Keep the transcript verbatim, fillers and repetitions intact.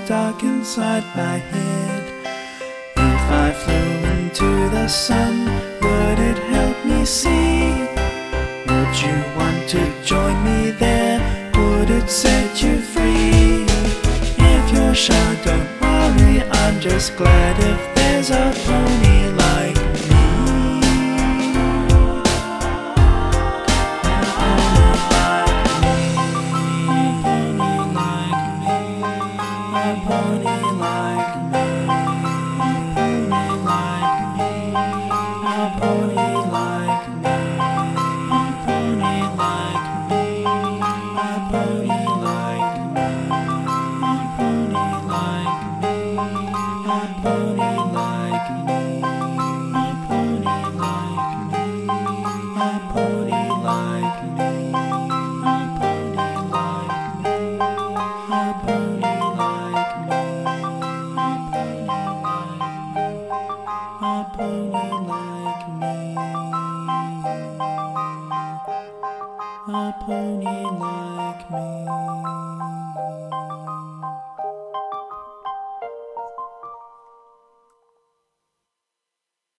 stuck inside my head. If I flew into the sun, would it help me see? Would you want to join me there? Would it set you free? If you're shy, don't worry, I'm just glad if there's a pony like me. A pony like me. A pony like me. A pony like me. A pony like me. A pony like me. A pony like me. A pony like me. A pony like me. A pony like me. A pony like me. A pony like me. A pony like me.